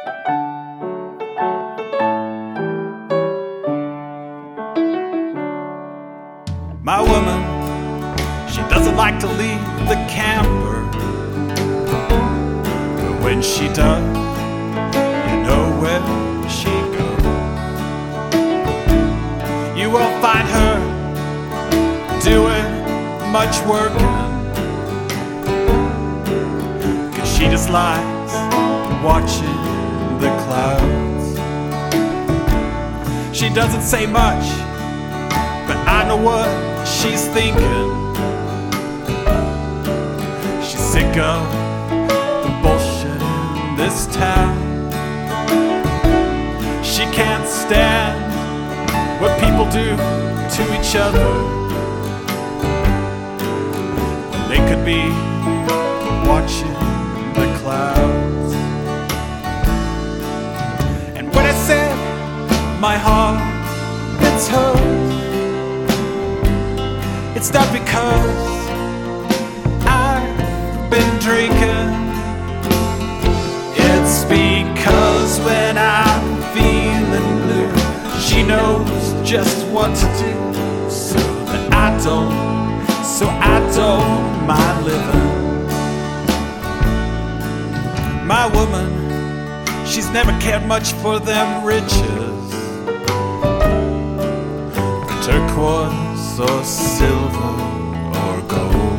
My woman, she doesn't like to leave the camper, but when she does, you know where she goes. You won't find her doing much working, 'cause she just likes watching the clouds. She doesn't say much, but I know what she's thinking. She's sick of the bullshit in this town. She can't stand what people do to each other when they could be watching the clouds. And when I said my heart, it's hers, it's not because I've been drinking. It's because when I'm feeling blue, she knows just what to do, so I don't mind living. My woman, she's never cared much for them riches, for turquoise or silver or gold.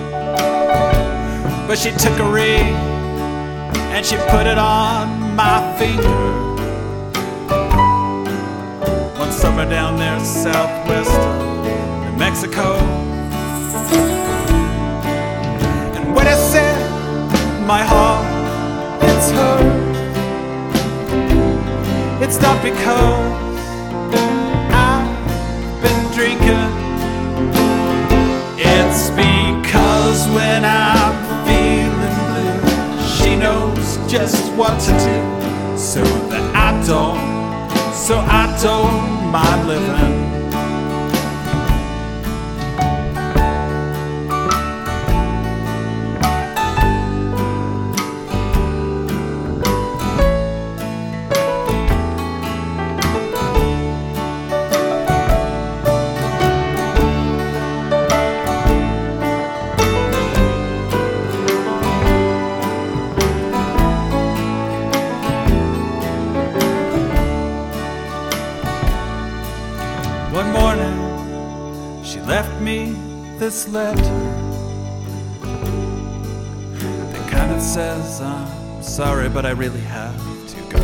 But she took a ring and she put it on my finger one summer down there southwest of New Mexico. And when I said my heart, it's hers, it's not because I've been drinking. It's because when I'm feeling blue, she knows just what to do, so I don't mind living. One morning, she left me this letter that kind of says, I'm sorry, but I really have to go.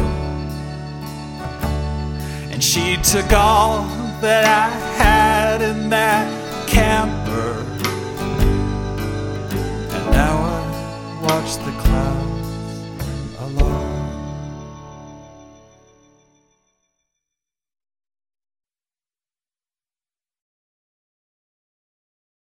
And she took all that I had in that camper, and now I watch the clouds